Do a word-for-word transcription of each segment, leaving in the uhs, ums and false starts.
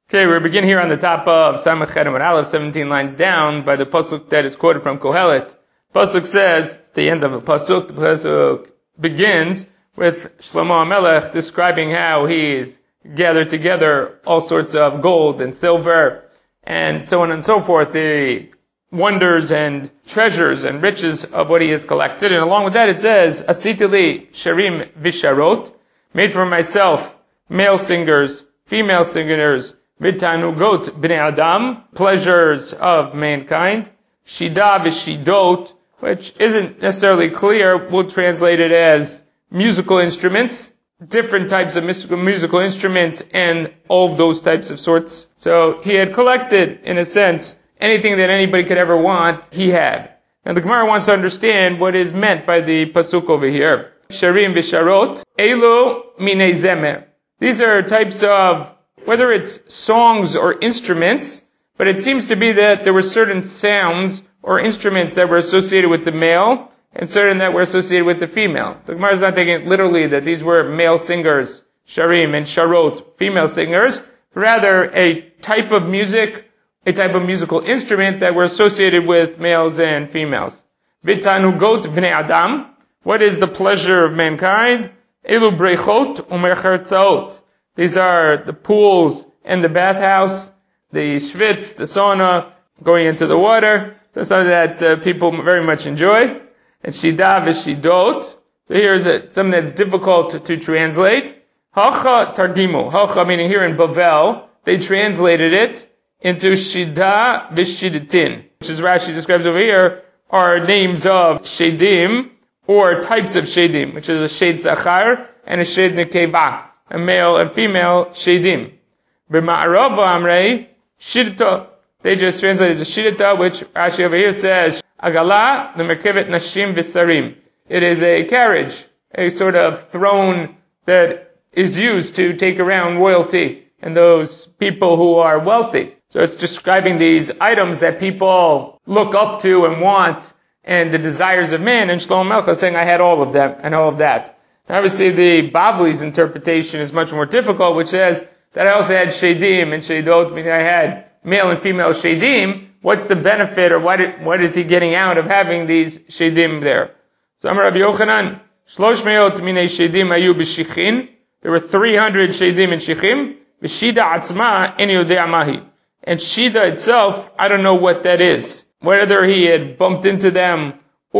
Okay, we begin here on the top of Samach Chet Amud Aleph, seventeen lines down, by the pasuk that is quoted from Kohelet. Pasuk says, it's the end of the pasuk, the pasuk begins with Shlomo HaMelech describing how he's gathered together all sorts of gold and silver and so on and so forth, the wonders and treasures and riches of what he has collected. And along with that it says, Asiti li sharim visharot, made for myself male singers, female singers, V'tanugot b'nei Adam, pleasures of mankind. Shida v'shidot, which isn't necessarily clear. We'll translate it as musical instruments, different types of musical, musical instruments, and all of those types of sorts. So he had collected, in a sense, anything that anybody could ever want, he had. And the Gemara wants to understand what is meant by the pasuk over here. Sharim v'sharot, elo minei zemer. These are types of, whether it's songs or instruments, but it seems to be that there were certain sounds or instruments that were associated with the male and certain that were associated with the female. The Gemara is not taking it literally that these were male singers, sharim and sharot, female singers, rather a type of music, a type of musical instrument that were associated with males and females. V'tanugot b'nei Adam, what is the pleasure of mankind? Elu brechot u'merchartzaot. These are the pools and the bathhouse, the schwitz, the sauna, going into the water. So something that uh, people very much enjoy. And shida v'shidot. So here's a, something that's difficult to, to translate. Hacha targimu. Hacha meaning here in Bavel, they translated it into shida v'shiditin, which is Rashi describes over here, are names of shedim, or types of shedim, which is a shed zachar and a shed nekeva. A male and female shedim. B'ma'arava amrei shidta. They just translate it as a shidta, which Rashi over here says, Agala l'merkevet nashim v'sarim. It is a carriage, a sort of throne that is used to take around royalty and those people who are wealthy. So it's describing these items that people look up to and want, and the desires of men, and Shlomo HaMelech is saying, I had all of them and all of that. Obviously, the Bavli's interpretation is much more difficult, which says that I also had shedim and shedot, meaning I had male and female shedim. What's the benefit, or what, what is he getting out of having these shedim there? So, Amar Rabbi Yochanan, shlosh meot minei shedim ayu b'shichin. There were three hundred shedim and shichim. V'shida atzma en yodea mahi. And shida itself, I don't know what that is. Whether he had bumped into them,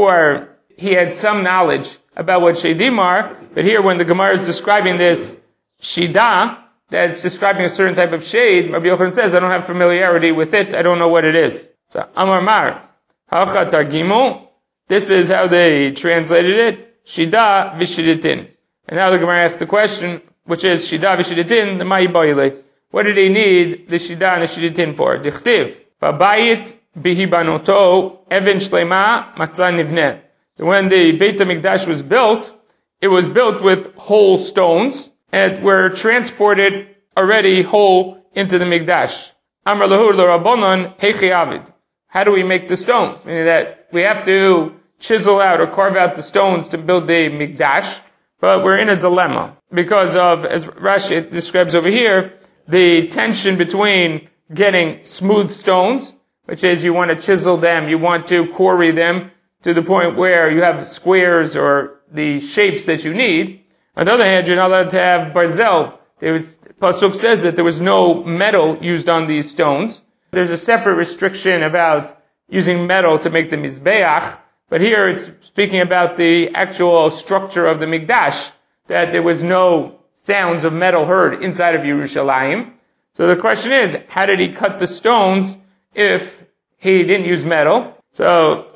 or he had some knowledge about what shedim are, but here when the Gemara is describing this shida, that's describing a certain type of shade, Rabbi Yochanan says, I don't have familiarity with it, I don't know what it is. So, Amar Mar, Hacha Targimu, this is how they translated it, shida v'shiditin. And now the Gemara asks the question, which is shida v'shiditin, the ma'i boile. What did he need the shida and the shiditin for? Dichtiv, Babayit bihibanoto, even shlema, masan nivneh. When the Beit HaMikdash was built, it was built with whole stones and were transported already whole into the Mikdash. Amar lahu l'Rabbanan heichi avid. How do we make the stones? Meaning that we have to chisel out or carve out the stones to build the Mikdash, but we're in a dilemma because of, as Rashi describes over here, the tension between getting smooth stones, which is you want to chisel them, you want to quarry them, to the point where you have squares or the shapes that you need. On the other hand, you're not allowed to have barzel. There was, Pasuk says that there was no metal used on these stones. There's a separate restriction about using metal to make the mizbeach, but here it's speaking about the actual structure of the Mikdash, that there was no sounds of metal heard inside of Yerushalayim. So the question is, how did he cut the stones if he didn't use metal? So,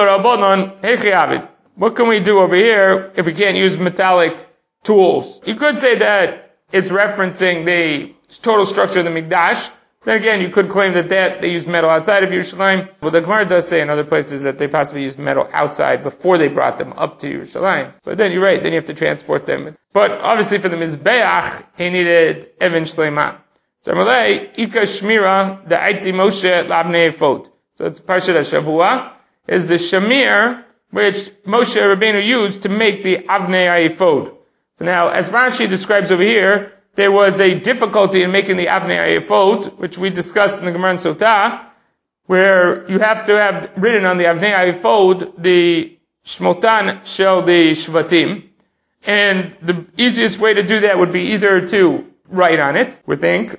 what can we do over here if we can't use metallic tools? You could say that it's referencing the total structure of the Mikdash. Then again, you could claim that, that they used metal outside of Yerushalayim. Well, the Gemara does say in other places that they possibly used metal outside before they brought them up to Yerushalayim. But then you're right, then you have to transport them. But obviously for the Mizbeach, he needed Even Shlema. So, Amalei, Ika Shmira, the Aiti Moshe Labnei Efod. So it's Parshat HaShavua, is the shamir which Moshe Rabbeinu used to make the Avnei HaEphod. So now, as Rashi describes over here, there was a difficulty in making the Avnei Ephod, which we discussed in the Gemara in Sotah, where you have to have written on the Avnei Ephod the Shmotan Shel the Shvatim. And the easiest way to do that would be either to write on it with ink,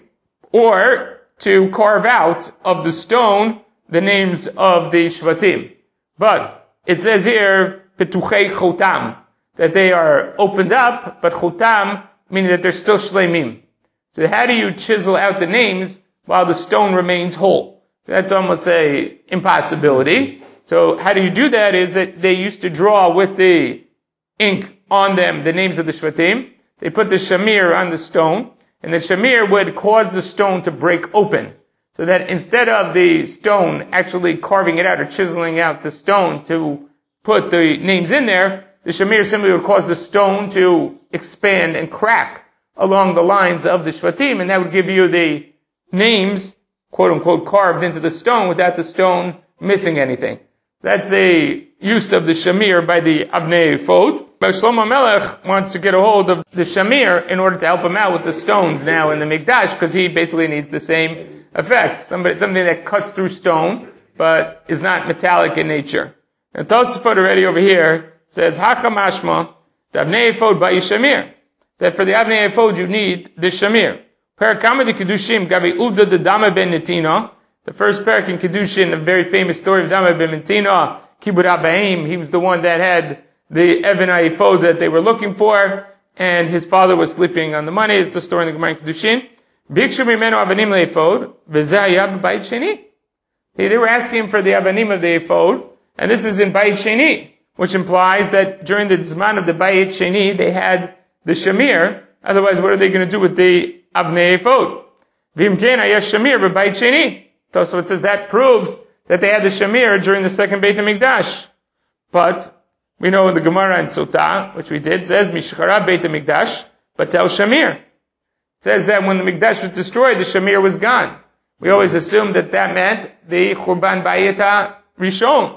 or to carve out of the stone the names of the Shvatim. But it says here, Petuchei Chotam, that they are opened up, but Chotam, meaning that they're still Shleimim. So how do you chisel out the names while the stone remains whole? That's almost a impossibility. So how do you do that is that they used to draw with the ink on them the names of the Shvatim. They put the shamir on the stone, and the shamir would cause the stone to break open. So that instead of the stone actually carving it out or chiseling out the stone to put the names in there, the shamir simply would cause the stone to expand and crack along the lines of the Shvatim, and that would give you the names, quote unquote, carved into the stone without the stone missing anything. That's the use of the shamir by the Avnei Ephod. But Shlomo Melech wants to get a hold of the shamir in order to help him out with the stones now in the Mikdash, because he basically needs the same effect. Somebody, something that cuts through stone, but is not metallic in nature. And Tosafot already over here says, Hacha mashma, the Avnei Ephod by shamir. That for the Avnei Ephod you need the shamir. Parakama de Kedushim, Gavi Uvda de Dama ben Netina. The first parak in Kedushin, the very famous story of Dama ben Netina, Kibud Abaim, he was the one that had the Even HaEphod that they were looking for, and his father was sleeping on the money. It's the story in the Gemara in Kedushin. Bikshu mimenu avanim le'ephod, v'zeh hayah b'bayit sheni. They were asking for the avanim of the ephod, and this is in Bayit Sheni, which implies that during the Zman of the Bayit Sheni, they had the Shamir. Otherwise, what are they going to do with the Avnei Ephod? V'im ken hayah Shamir b'bayit Sheni. So it says that proves that they had the Shamir during the second Beit HaMikdash. But we know in the Gemara in Sotah, which we did, says Mishchara Beit HaMikdash, Batel Shamir. It says that when the Mikdash was destroyed, the Shamir was gone. We always assumed that that meant the Churban Bayit HaRishon.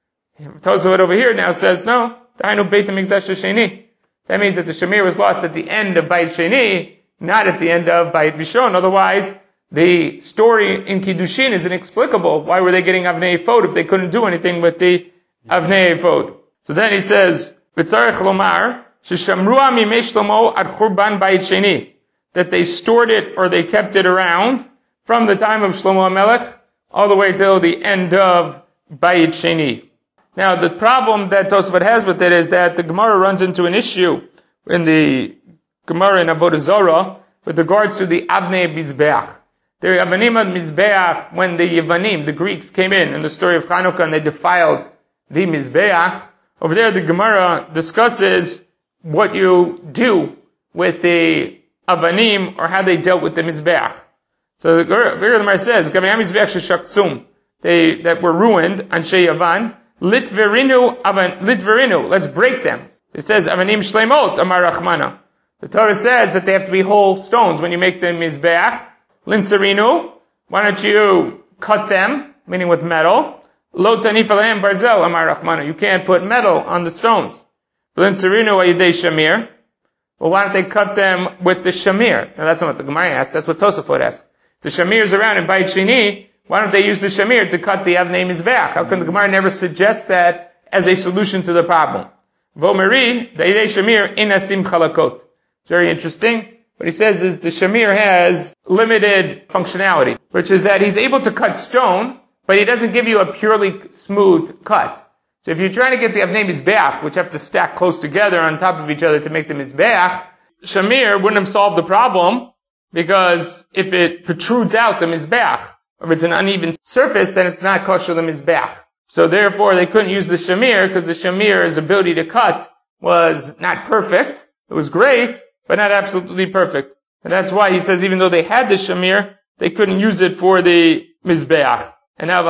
Tosafot over here now says, no, Dainu Beit HaMikdash HaSheni. That means that the Shamir was lost at the end of Bayit Sheni, not at the end of Bayit Rishon. Otherwise, the story in Kiddushin is inexplicable. Why were they getting Avnei Ephod if they couldn't do anything with the Avnei Ephod? So then he says, V'tzarech lomar, sheshamrua mimei Shlomo ad churban Bayit Sheni. That they stored it or they kept it around from the time of Shlomo HaMelech all the way till the end of Bayit Sheni. Now the problem that Tosafot has with it is that the Gemara runs into an issue in the Gemara in Avodah Zarah with regards to the Avnei Mizbeach. The Avanim of Mizbeach, when the Yevanim, the Greeks, came in in the story of Chanukah and they defiled the Mizbeach, over there the Gemara discusses what you do with the Avanim or how they dealt with the Mizbeach. So the Gemara says, Gavayam Mizbeach sheshaktsum, they that were ruined, Anshe Yavan, litverinu avan litverinu, let's break them. It says Avanim shleimot amar Rachmana. The Torah says that they have to be whole stones when you make the Mizbeach. Linsarinu, why don't you cut them, meaning with metal? Lo tanif alehem barzel amar Rachmana. You can't put metal on the stones. Linsarinu ayidei shamir. Well, why don't they cut them with the shamir? Now that's not what the Gemara asked. That's what Tosafot asked. The shamir is around in Bayit Sheni. Why don't they use the shamir to cut the Avnei Mizbeach? How come the Gemara never suggests that as a solution to the problem? Vomeri, the ayidei shamir inasim chalakot. It's very interesting. What he says is the shamir has limited functionality, which is that he's able to cut stone, but he doesn't give you a purely smooth cut. So if you're trying to get the Avnei Mizbeach, which have to stack close together on top of each other to make the Mizbeach, shamir wouldn't have solved the problem, because if it protrudes out the Mizbeach, or if it's an uneven surface, then it's not kosher the Mizbeach. So therefore they couldn't use the shamir, because the shamir's ability to cut was not perfect. It was great, but not absolutely perfect. And that's why he says even though they had the shamir, they couldn't use it for the Mizbeach. And now,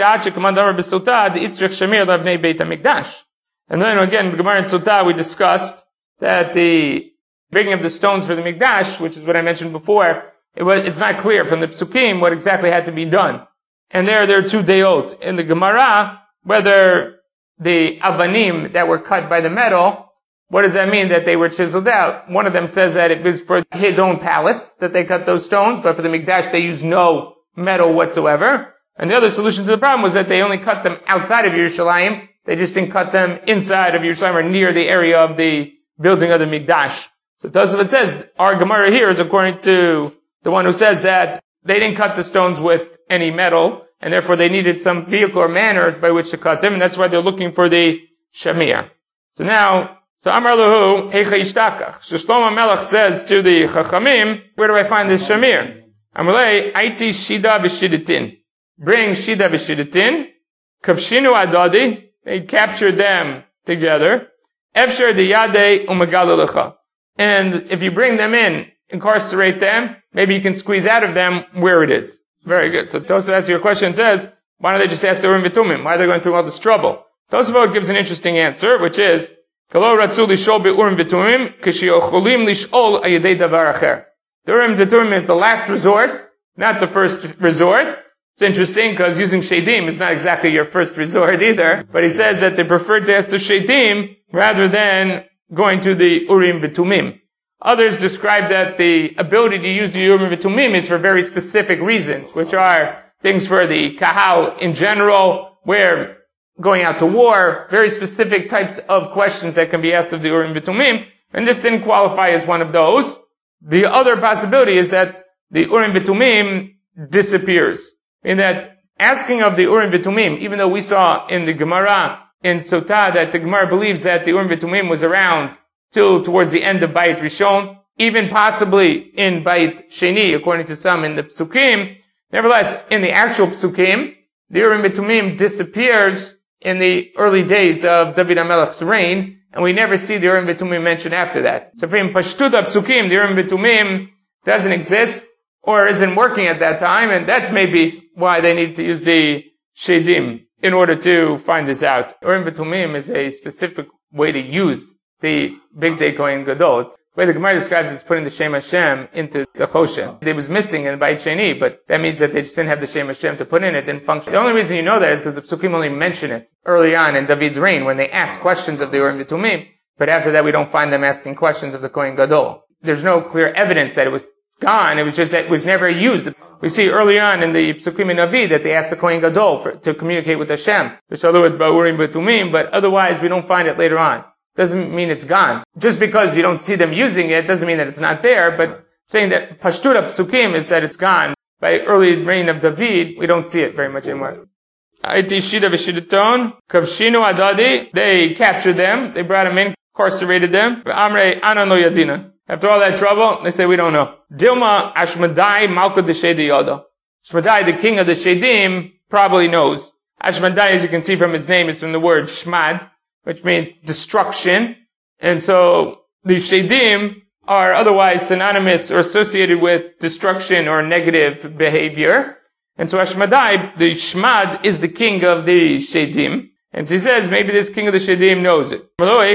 and then again, the Gemara in Sotah, we discussed that the breaking of the stones for the Mikdash, which is what I mentioned before, it was, it's not clear from the Psukim what exactly had to be done. And there, there are two deot. In the Gemara, whether the Avanim that were cut by the metal What does that mean that they were chiseled out? One of them says that it was for his own palace that they cut those stones, but for the Mikdash they used no metal whatsoever. And the other solution to the problem was that they only cut them outside of Yerushalayim. They just didn't cut them inside of Yerushalayim or near the area of the building of the Mikdash. So Tosafot says, our Gemara here is according to the one who says that they didn't cut the stones with any metal, and therefore they needed some vehicle or manner by which to cut them, and that's why they're looking for the Shamir. So now, so Amar Lahu, Heicha Yishtakach. So Shlomo Melech says to the Chachamim, where do I find this Shamir? Amalei, Aiti Shida v'Shidatin. Bring Shida v'Shidatin. Kavshinu Adadi. They captured them together. Efsher diyadei u'megalalecha. And if you bring them in, incarcerate them, maybe you can squeeze out of them where it is. Very good. So Tosafot answers your question and says, why don't they just ask the Urim V'Tumim? Why are they going through all this trouble? Tosafot gives an interesting answer, which is, Kalo ratzu lishol be'urim v'tumim, k'shiocholim lishol ayedei davar acher. The Urim V'Tumim is the last resort, not the first resort. It's interesting because using Shedim is not exactly your first resort either, but he says that they prefer to ask the Shedim rather than going to the Urim V'Tumim. Others describe that the ability to use the Urim V'Tumim is for very specific reasons, which are things for the Kahal in general, where going out to war, very specific types of questions that can be asked of the Urim V'Tumim, and this didn't qualify as one of those. The other possibility is that the Urim V'Tumim disappears. In that asking of the Urim V'Tumim, even though we saw in the Gemara in Sotah that the Gemara believes that the Urim V'Tumim was around till towards the end of Bayit Rishon, even possibly in Bayit Sheni, according to some in the Psukim, nevertheless, in the actual Psukim, the Urim V'Tumim disappears in the early days of David HaMelech's reign, and we never see the Urim V'Tumim mentioned after that. So for him, Pashtuta Psukim, the Urim V'Tumim doesn't exist, or isn't working at that time, and that's maybe why they need to use the Shedim in order to find this out. Urim V'Tumim is a specific way to use the Big Day Kohen Gadol. It's the way the Gemara describes it, it's putting the Shem Hashem into the Choshen. It was missing in Bayit Sheni, but that means that they just didn't have the Shem Hashem to put in it, didn't function. The only reason you know that is because the Psukim only mention it early on in David's reign when they ask questions of the Urim V'Tumim, but after that we don't find them asking questions of the Kohen Gadol. There's no clear evidence that it was gone, it was just that it was never used. We see early on in the Psukim in Navi that they asked the Kohen Gadol for, to communicate with Hashem. But otherwise we don't find it later on. Doesn't mean it's gone. Just because you don't see them using it doesn't mean that it's not there, but saying that Pashtura Psukim is that it's gone. By early reign of David, we don't see it very much anymore. They captured them, they brought them in, incarcerated them. After all that trouble, they say, we don't know. Dilma Ashmadai Malka de Shedi Yoda. Ashmadai, the king of the Shedim, probably knows. Ashmadai, as you can see from his name, is from the word Shmad, which means destruction. And so, the Shedim are otherwise synonymous or associated with destruction or negative behavior. And so Ashmadai, the Shmad, is the king of the Shedim. And so he says, maybe this king of the Shedim knows it.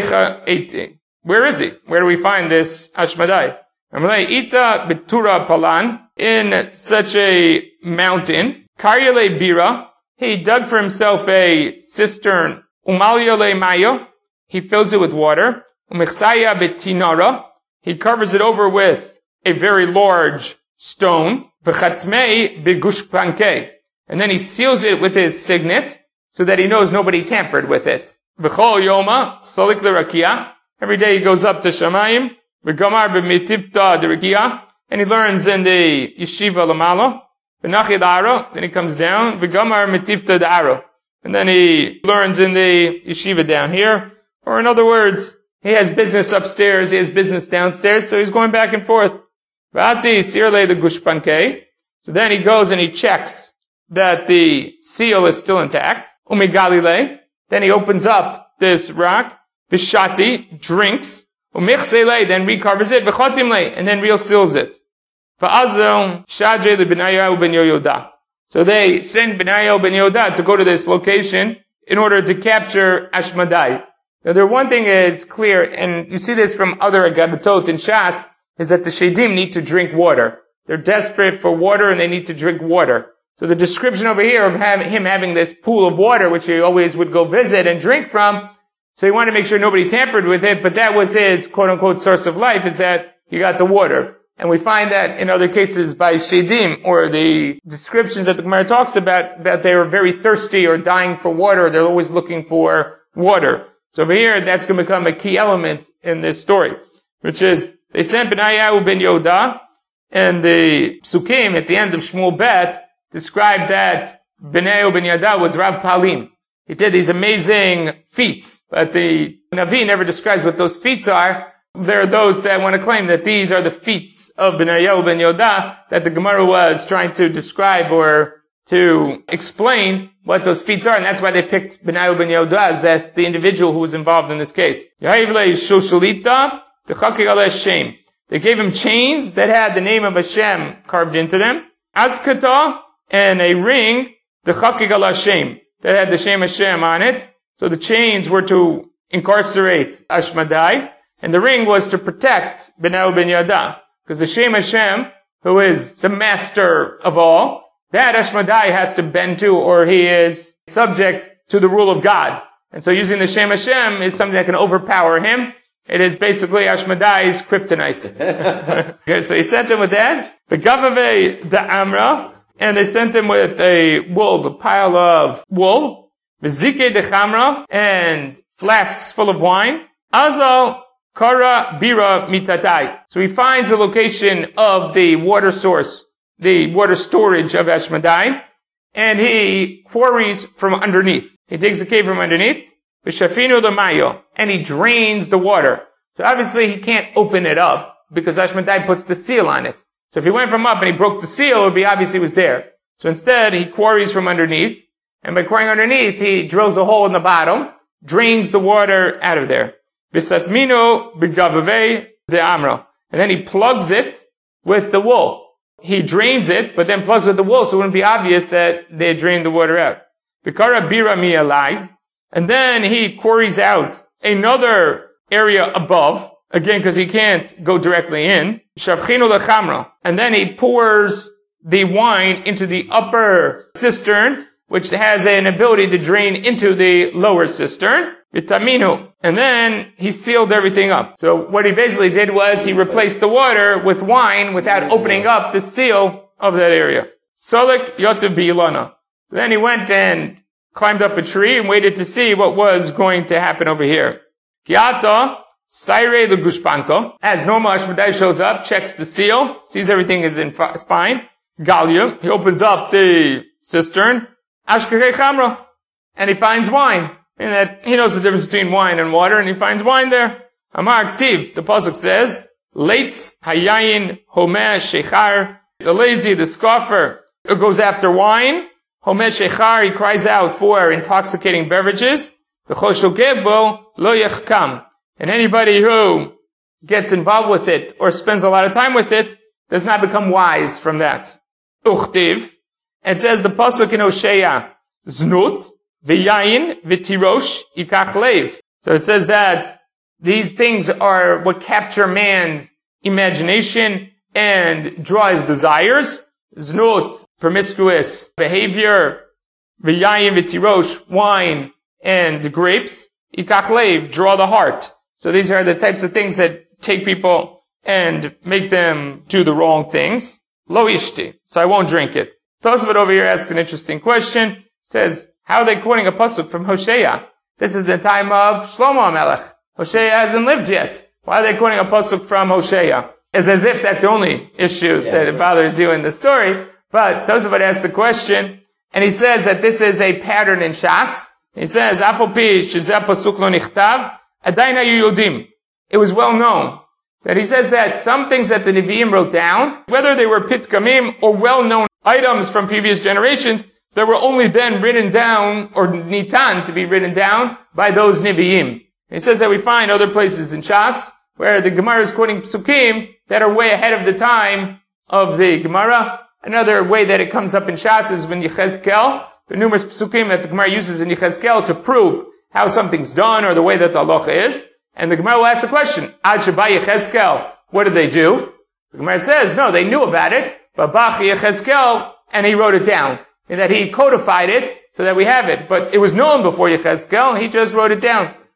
Where is he? Where do we find this Ashmadai? Ita betura palan, in such a mountain. Karyale bira, he dug for himself a cistern. Umalyale mayo, he fills it with water. Umichsaya betinara, he covers it over with a very large stone. V'chatmei begushpanke, and then he seals it with his signet so that he knows nobody tampered with it. V'chol yoma salik l'rakia. Every day he goes up to Shamayim, v'gamar b'mitivta d'rekia, and he learns in the yeshiva lamalo, v'nachid aro, then he comes down, v'gamar mitivta d'aro, and then he learns in the yeshiva down here, or in other words, he has business upstairs, he has business downstairs, so he's going back and forth. V'ati sirle the gushpanke, so then he goes and he checks that the seal is still intact, umigalile, then he opens up this rock, Vishati, drinks, umichsele, then recovers it, v'chotimle, and then real seals it. V'azel, shadre le Benayahu ben Yoda. So they send Benayahu ben Yoda to go to this location in order to capture Ashmadai. Now the one thing is clear, and you see this from other Agabatot in Shas, is that the Shedim need to drink water. They're desperate for water and they need to drink water. So the description over here of having, him having this pool of water, which he always would go visit and drink from, So he wanted to make sure nobody tampered with it, but that was his quote-unquote source of life, is that he got the water. And we find that in other cases by Shedim, or the descriptions that the Gemara talks about, that they were very thirsty or dying for water. They're always looking for water. So over here, that's going to become a key element in this story, which is, they sent Benayahu ben Yoda, and the Psukim at the end of Shmuel Bet described that Benayahu ben Yoda was Rav Palim. He did these amazing feats, but the Navi never describes what those feats are. There are those that want to claim that these are the feats of Benayahu ben Yoda that the Gemara was trying to describe or to explain what those feats are, and that's why they picked Benayahu ben Yoda as that's the individual who was involved in this case. They gave him chains that had the name of Hashem carved into them, Azkata, and a ring, the Chakik al Hashem, that had the Shem Hashem on it. So the chains were to incarcerate Ashmadai, and the ring was to protect Benayahu ben Yoda. Because the Shem Hashem, who is the master of all, that Ashmadai has to bend to, or he is subject to the rule of God. And so using the Shem Hashem is something that can overpower him. It is basically Ashmadai's kryptonite. Okay, so he sent them with that. The Gavave the Amra, and they sent him with a wool, a pile of wool, Vizike de Chamra, and flasks full of wine. Azal Kara Bira Mitatai. So he finds the location of the water source, the water storage of Ashmadai, and he quarries from underneath. He digs a cave from underneath, V'shafinu l'mayo, and he drains the water. So obviously he can't open it up, because Ashmadai puts the seal on it. So if he went from up and he broke the seal, it would be obvious he was there. So instead, he quarries from underneath, and by quarrying underneath, he drills a hole in the bottom, drains the water out of there. V'satmino b'gavavei de'amra. And then he plugs it with the wool. He drains it, but then plugs with the wool, so it wouldn't be obvious that they drained the water out. V'kara bira mi'alai. And then he quarries out another area above, again, because he can't go directly in. Shavchinu lechamra. And then he pours the wine into the upper cistern, which has an ability to drain into the lower cistern. Vitaminu. And then he sealed everything up. So what he basically did was he replaced the water with wine without opening up the seal of that area. Solik yotav bi'ilana. So then he went and climbed up a tree and waited to see what was going to happen over here. Kiata, Saire the Gushpanko. As normal, Ashmadai shows up, checks the seal, sees everything is in fine. Galia, he opens up the cistern. Ashkekei Chamra. And he finds wine. And that he knows the difference between wine and water, and he finds wine there. Amar Tiv, the pasuk says, Leitz Hayayin Homer Shechar. The lazy, the scoffer, goes after wine. Homer Shechar, he cries out for intoxicating beverages. V'choshogebo lo yechkam. And anybody who gets involved with it or spends a lot of time with it does not become wise from that. Uchtiv. It says the pasuk in Hosea, Znut, v'yayin, v'tirosh, ikach leiv. So it says that these things are what capture man's imagination and draw his desires. Znut, promiscuous behavior, v'yayin, v'tirosh, wine and grapes, ikach leiv, draw the heart. So these are the types of things that take people and make them do the wrong things. Lo ishti, so I won't drink it. Tosafot over here asks an interesting question. Says, how are they quoting a pasuk from Hosea? This is the time of Shlomo HaMelech. Hosea hasn't lived yet. Why are they quoting a pasuk from Hosea? It's as if that's the only issue yeah. that bothers you in the story. But Tosafot asks the question, and he says that this is a pattern in Shas. He says, Afal pi shezeh pasuk lo nichtav, adayin hayu yodim. It was well known that he says that some things that the Nevi'im wrote down, whether they were pitkamim or well-known items from previous generations, that were only then written down, or nitan, to be written down, by those Nevi'im. He says that we find other places in Shas, where the Gemara is quoting psukim that are way ahead of the time of the Gemara. Another way that it comes up in Shas is when Yechezkel, the numerous psukim that the Gemara uses in Yechezkel to prove how something's done, or the way that the halacha is. And the Gemara will ask the question, Ad Sheba Yechezkel, what did they do? The Gemara says, no, they knew about it, but Bach Yechezkel, and he wrote it down. And that he codified it so that we have it. But it was known before Yechezkel, he just wrote it down.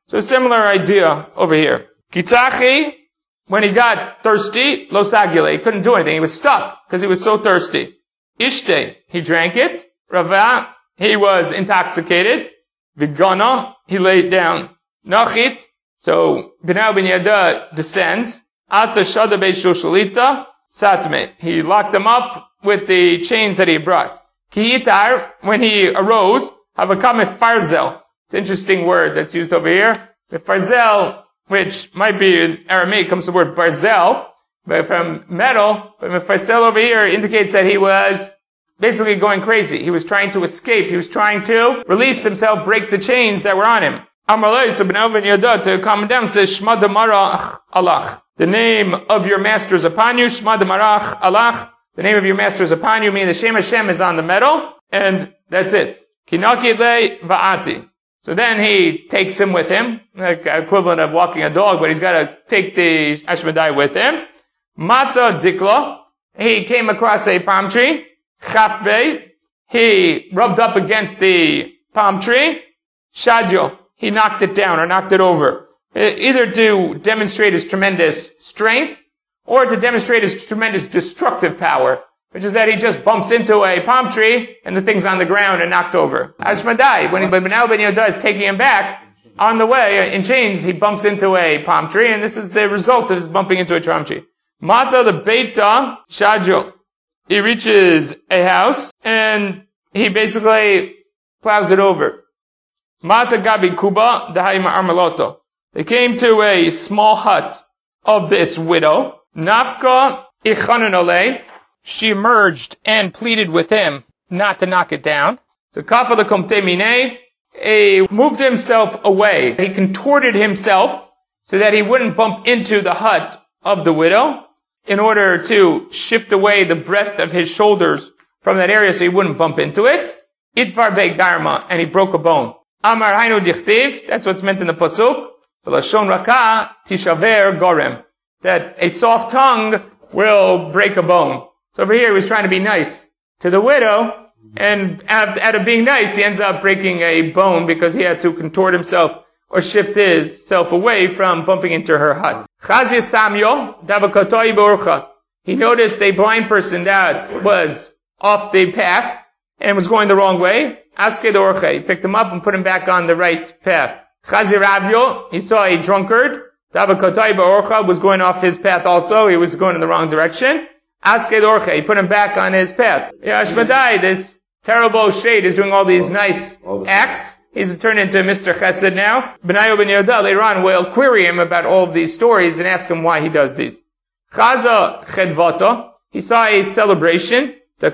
So a similar idea over here. Kitzachi, when he got thirsty, lo sagile, he couldn't do anything. He was stuck because he was so thirsty. Ishte, he drank it. Rava, he was intoxicated. Vigana, he laid down. Nachit, so Binau ben Yada descends. Ata shada beishu shalita, satme. He locked him up with the chains that he brought. Kiyitar, when he arose, havakam farzel. It's an interesting word that's used over here. The farzel, which might be in Aramaic, comes from the word barzel, but from metal, but the farzel over here indicates that he was basically going crazy. He was trying to escape. He was trying to release himself, break the chains that were on him. Amalei, so Binau ben Yada, to calm down, says, Shma Damarach Allah. The name of your master is upon you, Shma Damarach Allah. The name of your master is upon you, meaning the Shem Hashem is on the metal, and that's it. Kinaki le va'ati. So then he takes him with him, like equivalent of walking a dog, but he's got to take the Ashmedai with him. Mata dikla. He came across a palm tree. Chafbei. He rubbed up against the palm tree. Shadyo. He knocked it down or knocked it over. Either to demonstrate his tremendous strength or to demonstrate his tremendous destructive power, which is that he just bumps into a palm tree and the thing's on the ground and knocked over. Ashmadai, when he's Binau ben Yada is taking him back, on the way, in chains, he bumps into a palm tree, and this is the result of his bumping into a palm tree. Mata the Beita Shajo. He reaches a house, and he basically plows it over. Mata Gabi Kuba Dahaima Armaloto. They came to a small hut of this widow. Nafka Ichananole. She emerged and pleaded with him not to knock it down. So Kafa the Komte Mine, he moved himself away. He contorted himself so that he wouldn't bump into the hut of the widow in order to shift away the breadth of his shoulders from that area so he wouldn't bump into it. Itvar Be Garma, and he broke a bone. Amar Hainu Dichtiv, that's what's meant in the Pasuk. Lashon Raka Tishaver Gorem, that a soft tongue will break a bone. So over here he was trying to be nice to the widow, and out of being nice, he ends up breaking a bone because he had to contort himself or shift his self away from bumping into her hut. Chazia Samyo, Davakotoi Borcha. He noticed a blind person that was off the path and was going the wrong way. Asked Orcha. He picked him up and put him back on the right path. Chazir Rabyo, he saw a drunkard. Davakotoi Borcha was going off his path also. He was going in the wrong direction. Asked Orcha. He put him back on his path. Yashmadai, this terrible shade is doing all these nice acts. He's turned into Mister Chesed now. Benayo ben Yehuda later on will query him about all of these stories and ask him why he does these. Chaza Chedvato. He saw a celebration.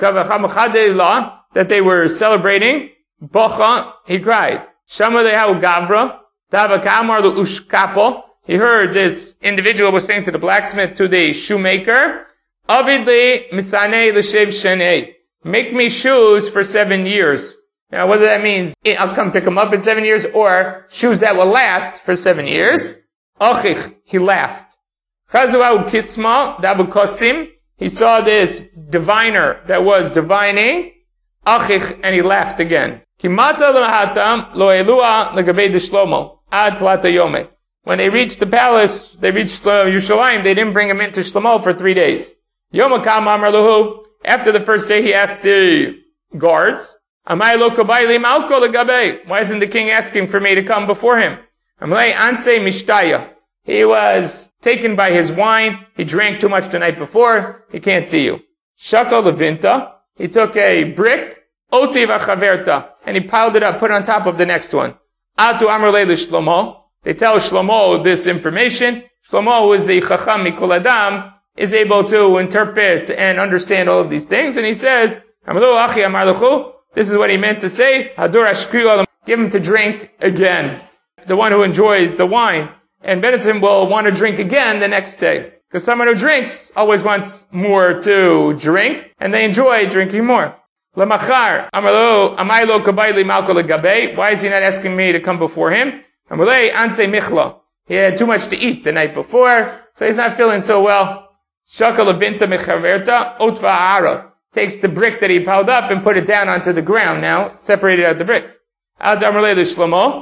That they were celebrating. Bocha. He cried. Shama lehu Gavra. Dava Kamar Ushkapo. He heard this individual was saying to the blacksmith, to the shoemaker, Avidli Misane L'Shev Shenei. Make me shoes for seven years. Now, whether that means I'll come pick them up in seven years, or shoes that will last for seven years. Ochich, he laughed. Chazuau Kisma, Dabu Kosim. He saw this diviner that was divining. Achich, and he laughed again. Kimata l'mahatam lo elua l'gabei de Shlomo ad tlata yome. When they reached the palace, they reached uh, Yerushalayim, they didn't bring him into Shlomo for three days. Yomakam amar luhu. After the first day, he asked the guards, Amai lo kabayli malko l'gabei. Why isn't the king asking for me to come before him? Amlei anse mishtaya. He was taken by his wine. He drank too much the night before. He can't see you. Shaka levinta. He took a brick, oti v'chaverta, and he piled it up, put it on top of the next one. Atu amrle l'shlomo. They tell Shlomo this information. Shlomo, who is the chacham mikol adam, is able to interpret and understand all of these things, and he says, Amalu achi amar lechu. This is what he meant to say. Hadur ashkriu, give him to drink again. The one who enjoys the wine. And Benison will want to drink again the next day. Because someone who drinks always wants more to drink, and they enjoy drinking more. Lamachar, Amalo, Amaylo Kabayli Malko Gabe. Why is he not asking me to come before him? Amalei Anse Michla. He had too much to eat the night before, so he's not feeling so well. Shaka Levinta Mechaverta, Otva Ara. Takes the brick that he piled up and put it down onto the ground now, separated out the bricks. Ad Amalei Shlomo.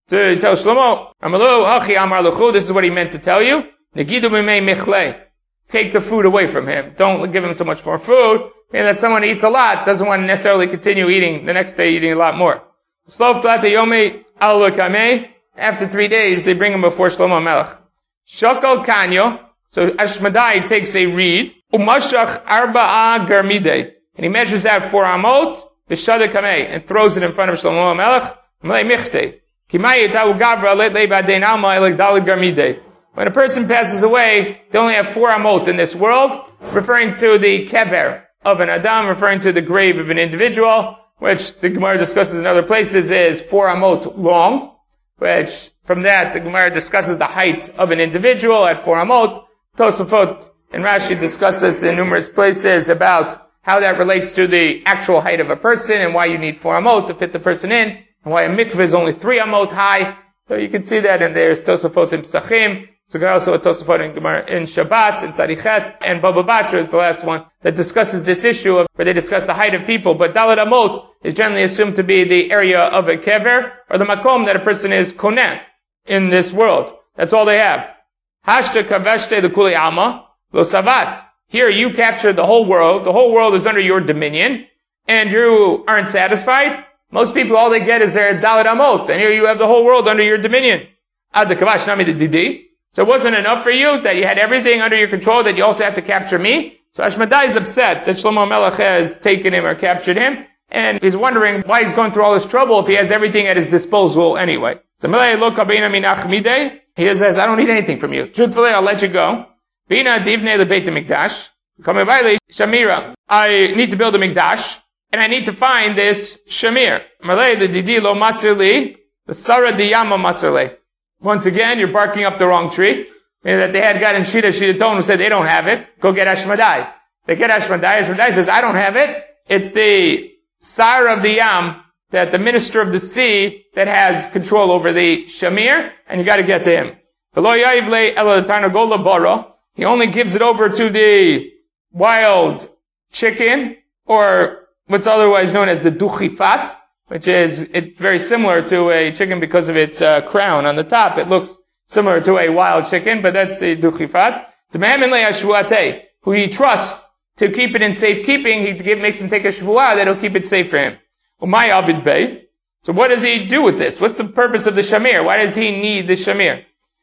to tell Shlomo, Amalu, Hachi Amar Luchu, this is what he meant to tell you. Negidu Mimei Michle. Take the food away from him. Don't give him so much more food. Maybe that someone eats a lot doesn't want to necessarily continue eating the next day, eating a lot more. Slov Tlata Yomi Al Kameh. After three days, they bring him before Shlomo Melech. Shokal Kanyo. So Ashmadai takes a reed. Umashach Arba'a Garmide. And he measures out four amot. B'shada Kameh. And throws it in front of Shlomo Melech. Mlei Michte. Kimai Yitahu Gavra Let Le Badein Alma Elek Daled Garmide. When a person passes away, they only have four amot in this world, referring to the kever of an Adam, referring to the grave of an individual, which the Gemara discusses in other places is four amot long, which from that the Gemara discusses the height of an individual at four amot. Tosafot and Rashi discuss this in numerous places about how that relates to the actual height of a person and why you need four amot to fit the person in, and why a mikveh is only three amot high. So you can see that in there's Tosafot in Pesachim. So also a Tosafot in Gemara in Shabbat, in Tzadichet, and Baba Batra is the last one that discusses this issue of where they discuss the height of people. But Dalet Amot is generally assumed to be the area of a kever, or the makom that a person is koneh in this world. That's all they have. Hashta kaveshte the kuli alma lo savat. Here you captured the whole world. The whole world is under your dominion, and you aren't satisfied. Most people, all they get is their Dalet Amot, and here you have the whole world under your dominion. Ad the kavash nami de didi. So it wasn't enough for you that you had everything under your control, that you also have to capture me. So Ashmadai is upset that Shlomo Melech has taken him or captured him, and he's wondering why he's going through all this trouble if he has everything at his disposal anyway. So he says, I don't need anything from you. Truthfully, I'll let you go. Bina divne lebeit mikdash. Shamira. I need to build a mikdash, and I need to find this shamir. Malay the didi lo masirli, the sara diyama masirli. Once again, you're barking up the wrong tree. Meaning that they had gotten Shita Shitaton who said they don't have it. Go get Ashmadai. They get Ashmadai. Ashmadai says, I don't have it. It's the Sar of the Yam, that the minister of the sea, that has control over the Shamir, and you gotta get to him. He only gives it over to the wild chicken, or what's otherwise known as the Duchifat, which is it's very similar to a chicken because of its uh, crown on the top. It looks similar to a wild chicken, but that's the duchifat. Who he trusts to keep it in safekeeping. He give, makes him take a shvuah that he'll keep it safe for him. So what does he do with this? What's the purpose of the shamir? Why does he need the shamir?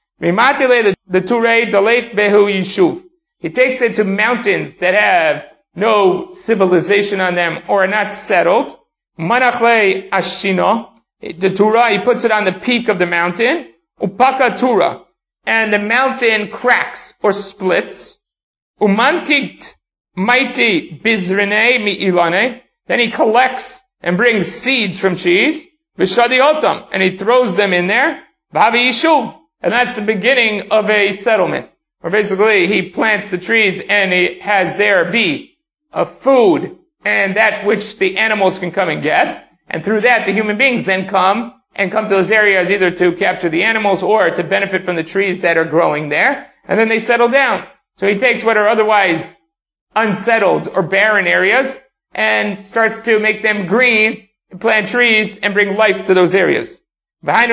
The turei dalet behu yishuv. He takes it to mountains that have no civilization on them or are not settled. Manachle ashino, the Turah, he puts it on the peak of the mountain. Upaka Turah, and the mountain cracks or splits. Umankikt mighty bizrene mi ilane. Then he collects and brings seeds from trees. Vishadiotam, and he throws them in there. Vavi yishuv, and that's the beginning of a settlement. Where basically he plants the trees and he has there be a food and that which the animals can come and get. And through that, the human beings then come and come to those areas either to capture the animals or to benefit from the trees that are growing there. And then they settle down. So he takes what are otherwise unsettled or barren areas and starts to make them green, plant trees, and bring life to those areas. That's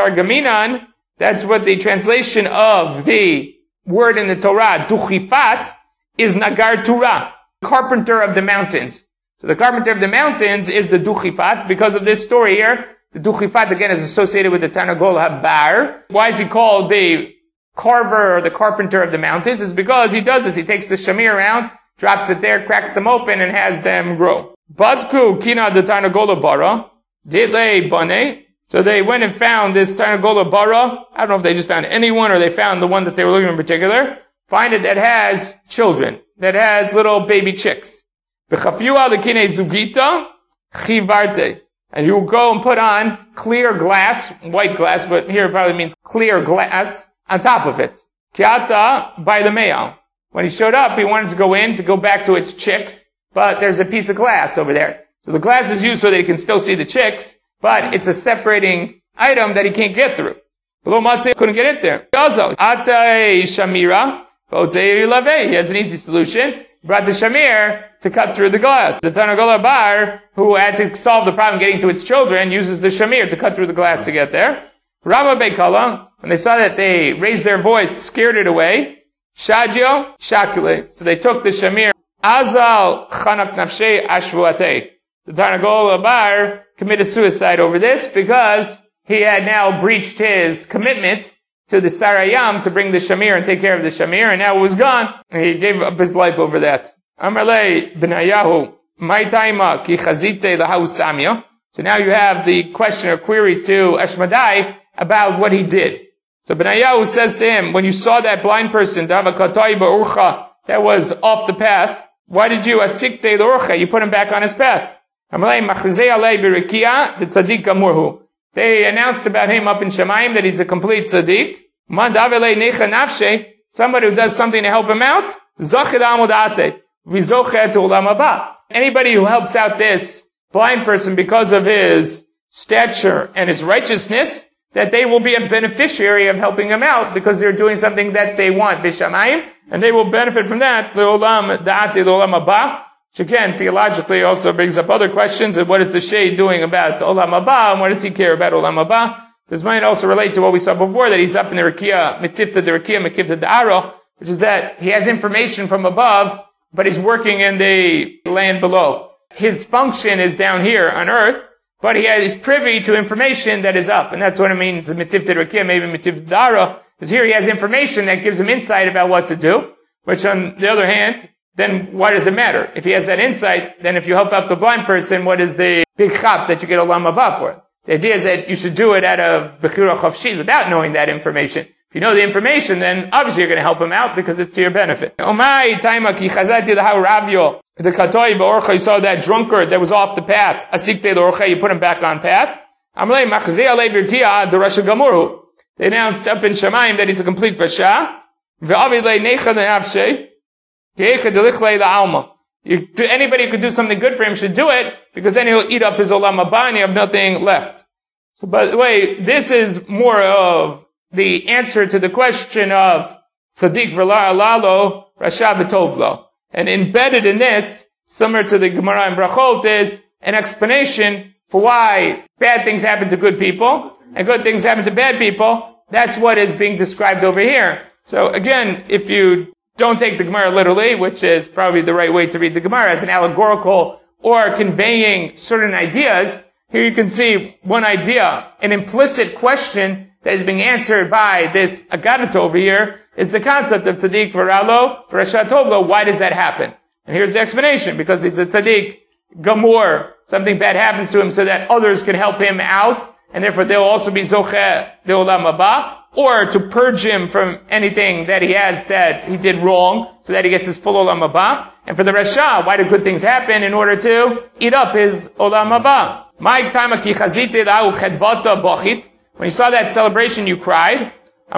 what the translation of the word in the Torah, duchifat, is nagar Torah. Carpenter of the mountains. So the carpenter of the mountains is the Duchifat. Because of this story here, the Duchifat again is associated with the Tanagol Habar. Why is he called the carver or the carpenter of the mountains? Is because he does this. He takes the shamir around, drops it there, cracks them open, and has them grow. Badku kina the Tanagol bara, ditle bane. So they went and found this Tanagol bara. I don't know if they just found anyone or they found the one that they were looking for in particular. Find it that has children, that has little baby chicks. And you will go and put on clear glass, white glass, but here it probably means clear glass, on top of it. Kiata by the male. When he showed up, he wanted to go in to go back to its chicks, but there's a piece of glass over there. So the glass is used so that he can still see the chicks, but it's a separating item that he can't get through. Below Matzeh couldn't get it there. Atay Shamira. He has an easy solution. He brought the shamir to cut through the glass. The Tanagol Bar, who had to solve the problem getting to its children, uses the shamir to cut through the glass to get there. Rabba Beikala, when they saw that they raised their voice, scared it away. Shadyo, Shakule. So they took the shamir. Azal chanak nafshei ashvuate. The Tarnagol Bar committed suicide over this because he had now breached his commitment to the Sarayam to bring the shamir and take care of the shamir, and now it was gone. And he gave up his life over that. Amarle Benayahu, my taima ki chazite lahu samya. So now you have the question or queries to Ashmadai about what he did. So Benayahu says to him, when you saw that blind person, that was off the path, why did you asikte l'orcha? You put him back on his path. They announced about him up in Shemayim that he's a complete tzaddik. Somebody who does something to help him out, anybody who helps out this blind person because of his stature and his righteousness, that they will be a beneficiary of helping him out because they're doing something that they want, Bishamayim, and they will benefit from that, Le'olam Da'ati Le'olam Haba, which again, theologically also brings up other questions of what is the shade doing about Olam Haba, and what does he care about Olam Haba? This might also relate to what we saw before, that he's up in the Rikiya, Mitifta the Rikiya, Mikifta the Aro, which is that he has information from above, but he's working in the land below. His function is down here on earth, but he is privy to information that is up. And that's what it means, Mitifta the Rikiya, maybe Mitifta the Aro, because here he has information that gives him insight about what to do, which on the other hand, then why does it matter? If he has that insight, then if you help out the blind person, what is the big chap that you get Olam Haba for? The idea is that you should do it out of Bechira Chavshi without knowing that information. If you know the information, then obviously you're going to help him out because it's to your benefit. Omai taima ki chazati l'hau Ravyo. The katoi ba'orcha, you saw that drunkard that was off the path. Asikte l'orcha, you put him back on path. Amlei machzei alei virtia d'rasha gamuru. They announced up in Shemayim that he's a complete vasha. Ve'avid lei necha ne'avshei. You, anybody who could do something good for him should do it, because then he'll eat up his olam haba and you have nothing left. So, by the way, this is more of the answer to the question of tzaddik v'la alalo, rasha b'tovlo. And embedded in this, similar to the Gemara in Brachot, is an explanation for why bad things happen to good people and good things happen to bad people. That's what is being described over here. So again, if you don't take the Gemara literally, which is probably the right way to read the Gemara as an allegorical or conveying certain ideas, here you can see one idea, an implicit question that is being answered by this Agadat over here is the concept of tzaddik v'ralo v'rasha tovlo. Why does that happen? And here's the explanation, because it's a tzaddik gamur, something bad happens to him so that others can help him out, and therefore they'll also be zocheh the olam haba, or to purge him from anything that he has that he did wrong, so that he gets his full olam haba. And for the rasha, why do good things happen? In order to eat up his olam haba. When you saw that celebration, you cried.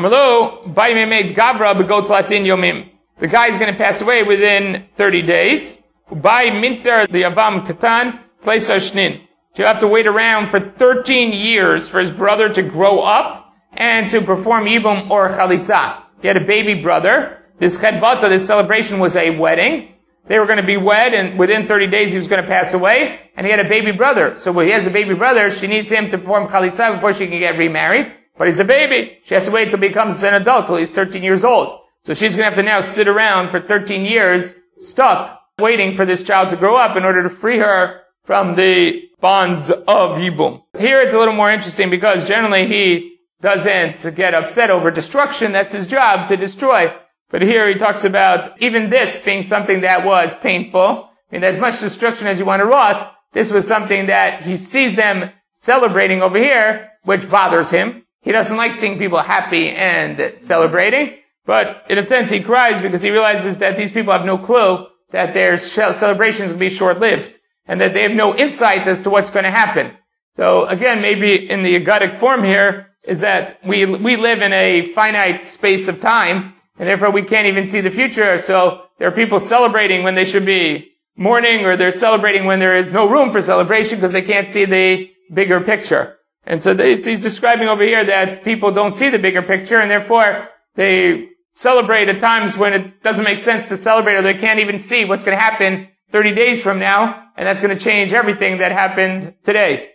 The guy is going to pass away within thirty days. By minter the yavam katan pleisa shnin. You have to wait around for thirteen years for his brother to grow up and to perform yibum or chalitza. He had a baby brother. This chedvata, this celebration, was a wedding. They were going to be wed, and within thirty days he was going to pass away. And he had a baby brother. So when he has a baby brother, she needs him to perform chalitza before she can get remarried. But he's a baby. She has to wait till he becomes an adult, till he's thirteen years old. So she's going to have to now sit around for thirteen years, stuck, waiting for this child to grow up in order to free her from the bonds of Yibum. Here it's a little more interesting because generally he doesn't get upset over destruction. That's his job, to destroy. But here he talks about even this being something that was painful. I mean, as much destruction as you want to wrought, this was something that he sees them celebrating over here, which bothers him. He doesn't like seeing people happy and celebrating. But in a sense, he cries because he realizes that these people have no clue that their celebrations will be short-lived, and that they have no insight as to what's going to happen. So again, maybe in the Agadic form here is that we we live in a finite space of time, and therefore we can't even see the future. So there are people celebrating when they should be mourning, or they're celebrating when there is no room for celebration because they can't see the bigger picture. And so they, he's describing over here that people don't see the bigger picture, and therefore they celebrate at times when it doesn't make sense to celebrate, or they can't even see what's going to happen thirty days from now, and that's going to change everything that happened today.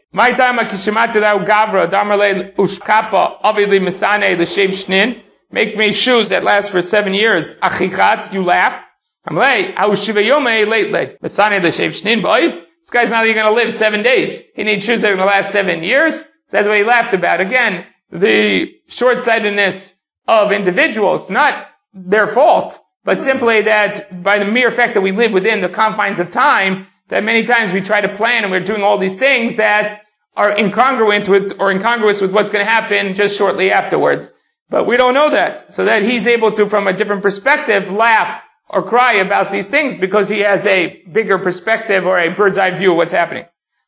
My time akishimati lau gavra damarle ushkapa avili misane l'shev shnin. Make me shoes that last for seven years. Achichat, you laughed. Amlei aushivayome lately misane l'shev shnin boy. This guy's not even going to live seven days. He needs shoes that are going to last seven years. So that's what he laughed about. Again, the short-sightedness of individuals, not their fault, but simply that by the mere fact that we live within the confines of time, that many times we try to plan and we're doing all these things that are incongruent with, or incongruous with what's going to happen just shortly afterwards. But we don't know that. So that he's able to, from a different perspective, laugh or cry about these things because he has a bigger perspective or a bird's eye view of what's happening.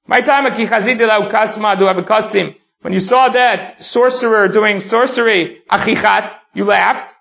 When you saw that sorcerer doing sorcery, achichat, you laughed.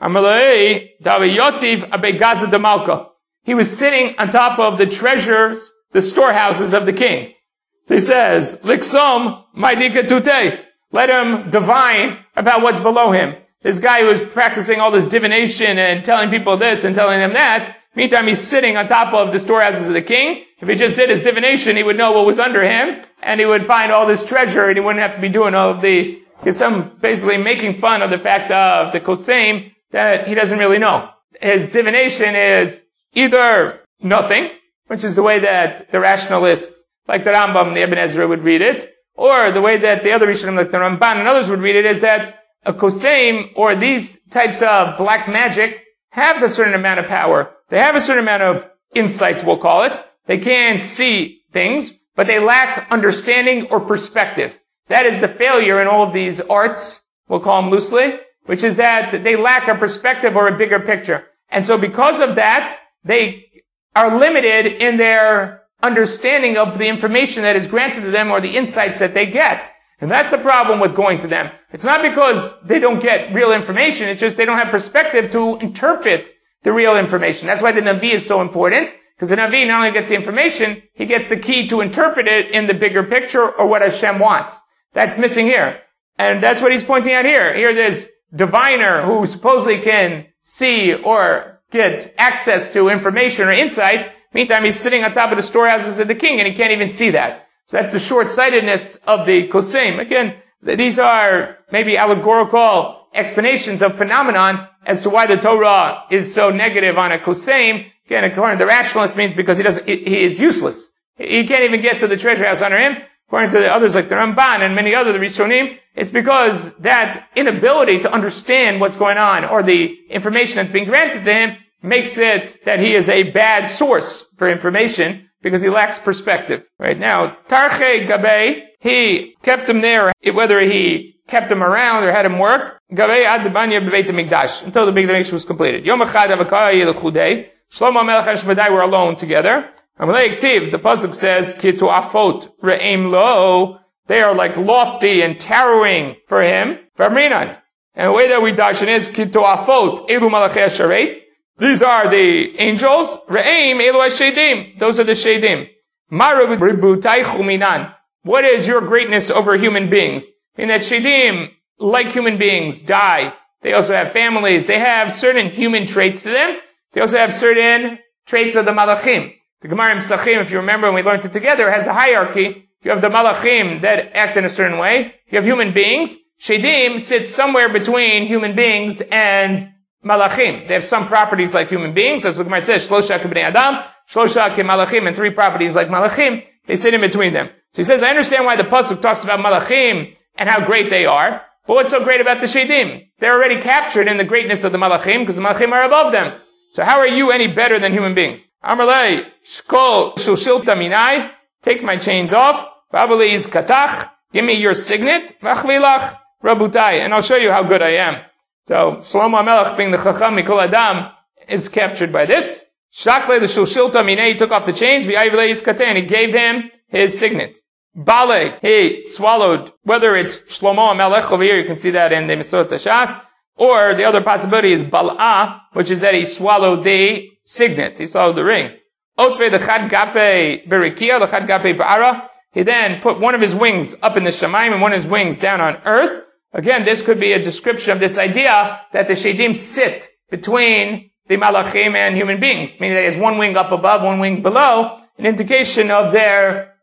He was sitting on top of the treasures, the storehouses of the king. So he says, Liksom, maidika tute. Let him divine about what's below him. This guy who was practicing all this divination and telling people this and telling them that, meantime he's sitting on top of the storehouses of the king. If he just did his divination, he would know what was under him, and he would find all this treasure, and he wouldn't have to be doing all of the, some basically making fun of the fact of the Koseim that he doesn't really know. His divination is either nothing, which is the way that the rationalists, like the Rambam and the Ibn Ezra would read it, or the way that the other Rishonim, like the Ramban and others would read it, is that a Koseim, or these types of black magic, have a certain amount of power. They have a certain amount of insight, we'll call it. They can see things, but they lack understanding or perspective. That is the failure in all of these arts, we'll call them loosely, which is that they lack a perspective or a bigger picture. And so because of that, they are limited in their understanding of the information that is granted to them or the insights that they get. And that's the problem with going to them. It's not because they don't get real information, it's just they don't have perspective to interpret the real information. That's why the Navi is so important, because the Navi not only gets the information, he gets the key to interpret it in the bigger picture or what Hashem wants. That's missing here. And that's what he's pointing out here. Here there's diviner who supposedly can see or get access to information or insight. Meantime, he's sitting on top of the storehouses of the king and he can't even see that. So that's the short-sightedness of the Koseim. Again, these are maybe allegorical explanations of phenomenon as to why the Torah is so negative on a Koseim. Again, according to the rationalist, means because he doesn't, he is useless. He can't even get to the treasure house under him. According to the others like the Ramban and many other the Rishonim, it's because that inability to understand what's going on or the information that's being granted to him makes it that he is a bad source for information because he lacks perspective. Right now, Tarche Gabe, he kept him there, whether he kept him around or had him work, Gabe ad banya b'beit HaMikdash, until the Beit HaMikdash was completed. Yom echad avakaya yelchudei, Shlomo Melech and Shmedai were alone together. Amalei Ktiv, the pasuk says, Ki tu'afot re'em lo, they are like lofty and towering for him. V'amrinan. And the way that we darshan is, Ki tu'afot elu malachei hasharet. These are the angels. Re'em elu hashedim. Those are the shedim. Ma ributaychu minan. What is your greatness over human beings? In that shedim, like human beings, die. They also have families. They have certain human traits to them. They also have certain traits of the malachim. The Gemara in Pesachim, if you remember when we learned it together, has a hierarchy. You have the malachim that act in a certain way. You have human beings. Shedim sits somewhere between human beings and malachim. They have some properties like human beings. That's what the Gemara says. Shlosha k'bnei Adam, shlosha k'malachim, and three properties like malachim. They sit in between them. So he says, I understand why the pasuk talks about malachim and how great they are. But what's so great about the shedim? They're already captured in the greatness of the malachim because the malachim are above them. So how are you any better than human beings? Amalei, shkol shushilta minai, take my chains off. Vavali is katach, give me your signet. Vachvilach rabutai, and I'll show you how good I am. So Shlomo HaMelech, being the chacham mikol adam, is captured by this. Shakle the shushilta minai, he took off the chains. V'ayvlei is kateh, he gave him his signet. Bale, he swallowed, whether it's Shlomo HaMelech over here, you can see that in the Mesot HaShas, or the other possibility is Bal'a, which is that he swallowed the signet. He swallowed the ring. Otve the Chad Gape Berikia, the Chad Gape Ba'ara. He then put one of his wings up in the Shemaim and one of his wings down on earth. Again, this could be a description of this idea that the Shedim sit between the Malachim and human beings. Meaning that he has one wing up above, one wing below, an indication of their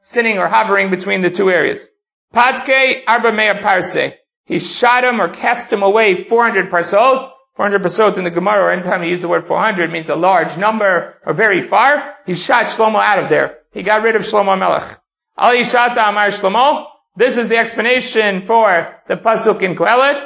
sitting or hovering between the two areas. Patke arba mea parse. He shot him or cast him away four hundred parsot. four hundred parsot in the Gemara, or anytime you use the word four hundred, means a large number or very far. He shot Shlomo out of there. He got rid of Shlomo Melech. Ali Shata Amar Shlomo. This is the explanation for the pasuk in Kohelet.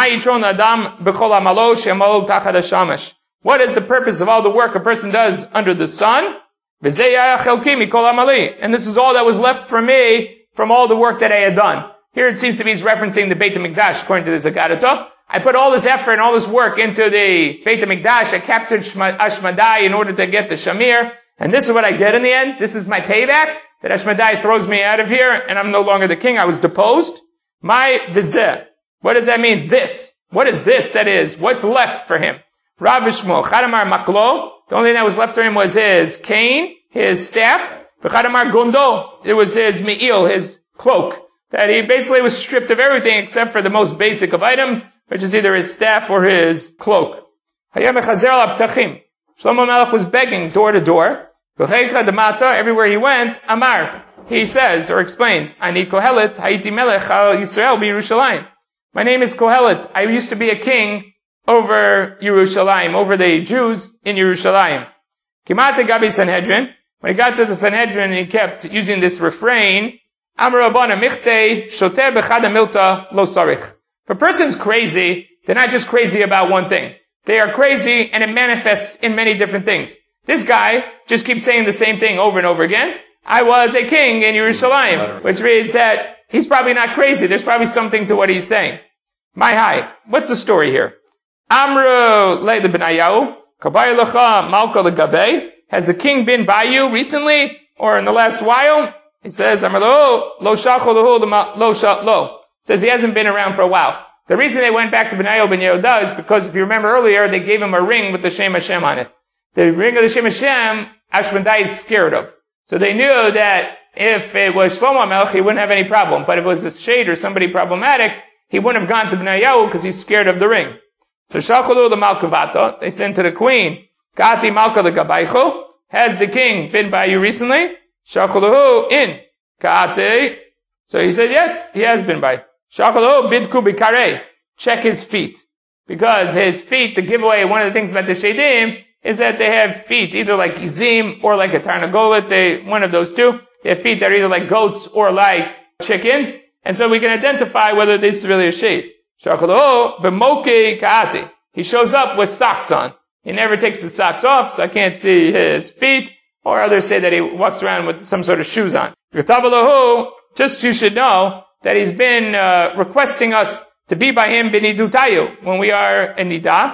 What is the purpose of all the work a person does under the sun? And this is all that was left for me from all the work that I had done. Here it seems to be he's referencing the Beit HaMikdash, according to the Zagaratov. I put all this effort and all this work into the Beit HaMikdash. I captured Ashmadai in order to get the Shamir. And this is what I get in the end. This is my payback. That Ashmadai throws me out of here and I'm no longer the king. I was deposed. My vizeh. What does that mean? This. What is this that is? What's left for him? Rav Shmuel. Chadamar maklo. The only thing that was left for him was his cane, his staff. V'chadamar gondo. It was his me'il, his cloak. That he basically was stripped of everything except for the most basic of items, which is either his staff or his cloak. Shlomo Melech was begging door to door. Everywhere he went, Amar, he says or explains, Ani Kohelet, Haiti Melech al Yisrael b'Yerushalayim. My name is Kohelet. I used to be a king over Yerushalayim, over the Jews in Yerushalayim. Kimate Gabi Sanhedrin. When he got to the Sanhedrin, he kept using this refrain, Amar Abana Michte Shoteh Bechada Milta Lo Sarich. If a person's crazy, they're not just crazy about one thing. They are crazy and it manifests in many different things. This guy just keeps saying the same thing over and over again. I was a king in Yerushalayim, which means that he's probably not crazy. There's probably something to what he's saying. My hi. What's the story here? Amru le Benayahu, kabay lecha malka legabe. Has the king been by you recently or in the last while? He says, Amru lo lo shacho lo lo sha lo. Says he hasn't been around for a while. The reason they went back to Benayahu ben Yehuda is because if you remember earlier, they gave him a ring with the Shem Hashem on it. The ring of the Shem Hashem, Ashmadai is scared of. So they knew that if it was Shlomo Melech, he wouldn't have any problem. But if it was a shade or somebody problematic, he wouldn't have gone to Benayahu because he's scared of the ring. So Shachulu the Malkavato, they sent to the queen, Kati Malka the Gabaycho, has the king been by you recently? Shachulu in. Kati. So he said, yes, he has been by. Shachulu bidku bikare. Check his feet. Because his feet, the giveaway, one of the things about the Shedim, is that they have feet, either like izim or like a tarnagolet, they, one of those two. They have feet that are either like goats or like chickens. And so we can identify whether this is really a shade. He shows up with socks on. He never takes his socks off, so I can't see his feet. Or others say that he walks around with some sort of shoes on. Just you should know that he's been uh, requesting us to be by him b'nidutayu, when we are in nidah.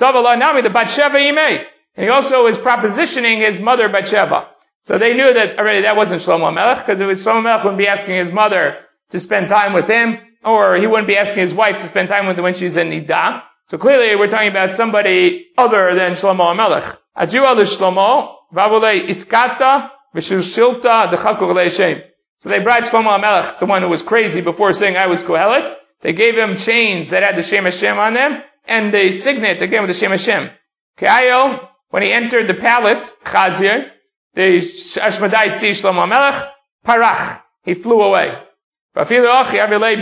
And he also is propositioning his mother Bathsheba. So they knew that already that wasn't Shlomo Melech, because it was Shlomo Melech wouldn't be asking his mother to spend time with him, or he wouldn't be asking his wife to spend time with him when she's in nidah. So clearly we're talking about somebody other than Shlomo Melech. Aju al Shlomo, vavule iskata, v'shilshilta dechakur le'shem. So they brought Shlomo Melech, the one who was crazy before saying I was Kohelet. They gave him chains that had the Shem Hashem on them, and the signet again with the Shem Hashem. Ke'ayo, when he entered the palace, Chazir, the Ashmadai see Shlomo Melech, parach, he flew away. Nevertheless,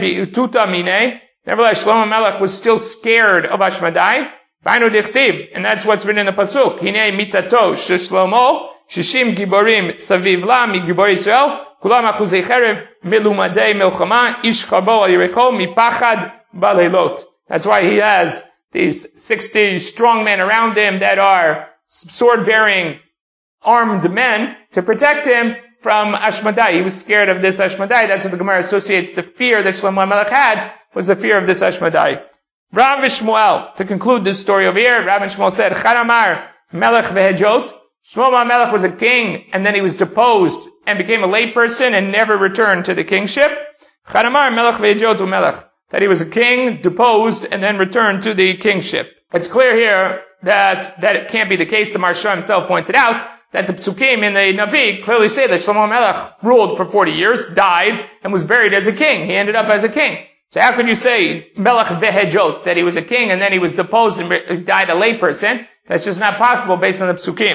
Shlomo Melech was still scared of Ashmadai, and that's what's written in the pasuk. Hine mitato sheshlomo shishim giborim saviv la mi gibor Yisrael kulam achuzei cherev milumadei milchama ish chabo al Yericho mipachad balelot. That's why he has these sixty strong men around him that are sword-bearing, armed men to protect him from Ashmadai. He was scared of this Ashmadai. That's what the Gemara associates the fear that Shlomo Melech had, was the fear of this Ashmadai. Rav Shmuel, to conclude this story over here, Rav Shmuel said, Charamar Melech vehejot. Shlomo Melech was a king, and then he was deposed and became a layperson and never returned to the kingship. Charamar Melech vehejot u'melech. That he was a king, deposed, and then returned to the kingship. It's clear here that, that it can't be the case. The Maharsha himself pointed out that the psukim in the Navi clearly say that Shlomo Melech ruled for forty years, died, and was buried as a king. He ended up as a king. So how can you say Melech vehejot, that he was a king and then he was deposed and died a layperson? That's just not possible based on the psukim.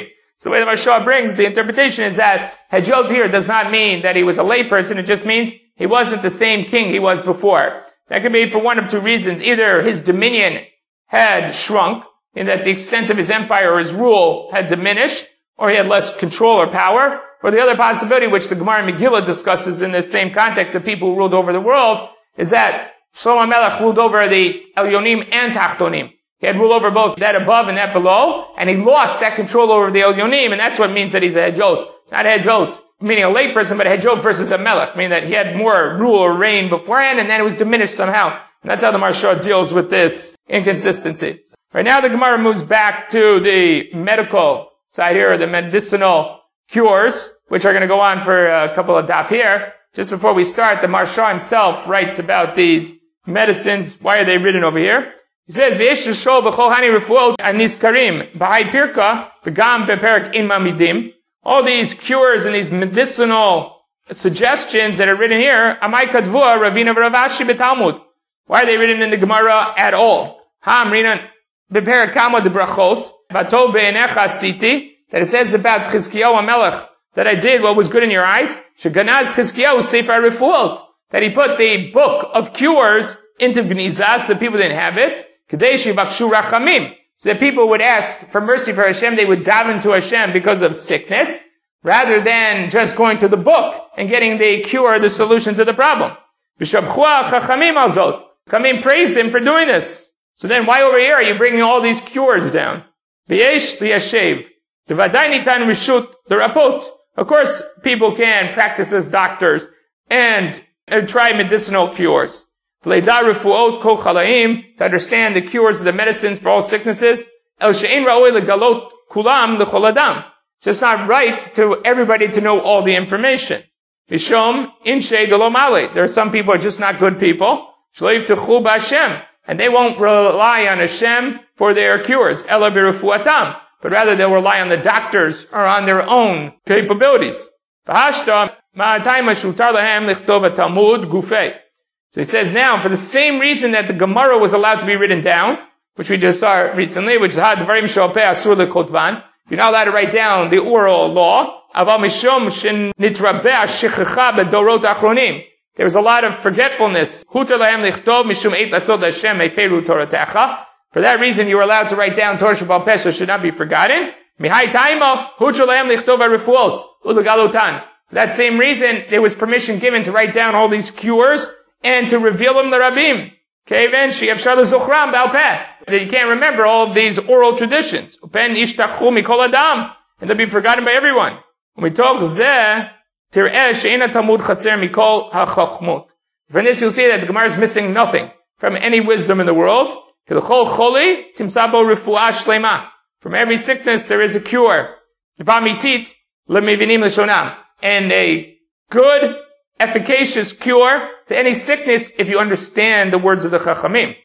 So the way the Maharsha brings the interpretation is that Hejot here does not mean that he was a layperson. It just means he wasn't the same king he was before. That could be for one of two reasons. Either his dominion had shrunk, in that the extent of his empire or his rule had diminished, or he had less control or power, or the other possibility, which the Gemara in Megillah discusses in this same context of people who ruled over the world, is that Shlomo Melech ruled over the Elyonim and Tachtonim. He had rule over both that above and that below, and he lost that control over the Elyonim, and that's what means that he's a Hejot. Not a Hejot, meaning a layperson, but a Hejot versus a Melech, meaning that he had more rule or reign beforehand, and then it was diminished somehow. And that's how the Maharsha deals with this inconsistency. Right now the Gemara moves back to the medical side here, the medicinal cures, which are going to go on for a couple of daf here. Just before we start, the Maharsha himself writes about these medicines. Why are they written over here? He says, "V'yesh shol b'chol hani refuot aniskarim b'hai pirka v'gam beperik in mamidim." All these cures and these medicinal suggestions that are written here, amai kadvua Ravina v'Rav Ashi b'Talmud. Why are they written in the Gemara at all? Ha amrinan beperik kama debrachot v'tov be'enecha siti. That it says about Chizkiyahu HaMelech that I did what was good in your eyes. Sheganaz Chizkiyahu Sefer Refuot. That he put the book of cures into Gnizat so people didn't have it. Kadeshi Bakshu Rachamim. So that people would ask for mercy for Hashem, they would daven to Hashem because of sickness, rather than just going to the book and getting the cure, the solution to the problem. V'shabchua Chachamim Alzot. Chachamim praised him for doing this. So then why over here are you bringing all these cures down? V'yesh liyashev. Devadai nitan rishut the rapot. Of course, people can practice as doctors and uh, try medicinal cures. To understand the cures of the medicines for all sicknesses. It's just not right to everybody to know all the information. There are some people who are just not good people. And they won't rely on Hashem for their cures. But rather they'll rely on the doctors or on their own capabilities. So he says now, for the same reason that the Gemara was allowed to be written down, which we just saw recently, which is Hadvarim Shal Peh Asur Lekotvan, you're not allowed to write down the oral law. There was a lot of forgetfulness. For that reason, you were allowed to write down Torah Shebal Peh, so it should not be forgotten. For that same reason, there was permission given to write down all these cures and to reveal them to Rabim. That you can't remember all of these oral traditions. And they'll be forgotten by everyone. When we talk zeh, from this you'll see that the Gemara is missing nothing from any wisdom in the world. From every sickness there is a cure. And a good, efficacious cure to any sickness if you understand the words of the Chachamim.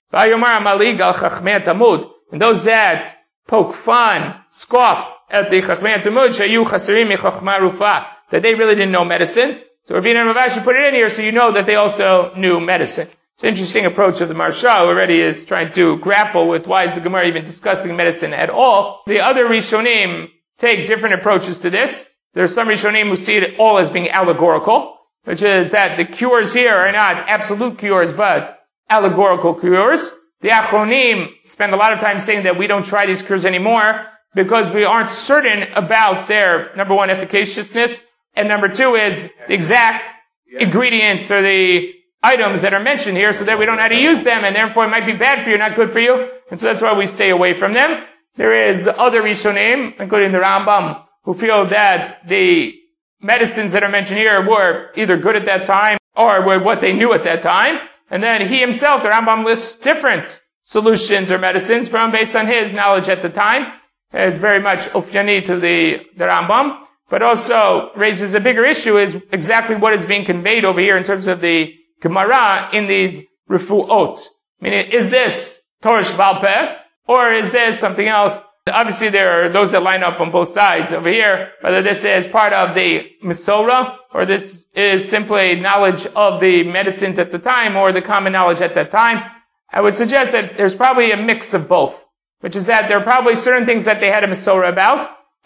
And those that poke fun, scoff at the Chachmei Talmud, that they really didn't know medicine. So Ravina and Rav Ashi put it in here so you know that they also knew medicine. It's an interesting approach of the Maharsha, who already is trying to grapple with why is the Gemara even discussing medicine at all. The other Rishonim take different approaches to this. There are some Rishonim who see it all as being allegorical, which is that the cures here are not absolute cures, but allegorical cures. The Achronim spend a lot of time saying that we don't try these cures anymore because we aren't certain about their, number one, efficaciousness, and number two is the exact yeah. ingredients or the items that are mentioned here so that we don't know how to use them, and therefore it might be bad for you, not good for you, and so that's why we stay away from them. There is other Rishonim, including the Rambam, who feel that the medicines that are mentioned here were either good at that time or were what they knew at that time. And then he himself, the Rambam, lists different solutions or medicines from based on his knowledge at the time. It's very much ufyani to the, the Rambam, but also raises a bigger issue is exactly what is being conveyed over here in terms of the Gemara in these refuot. Meaning, is this Torah Shebal Peh or is this something else? Obviously, there are those that line up on both sides over here, whether this is part of the Masorah, or this is simply knowledge of the medicines at the time, or the common knowledge at that time. I would suggest that there's probably a mix of both, which is that there are probably certain things that they had a Masorah about,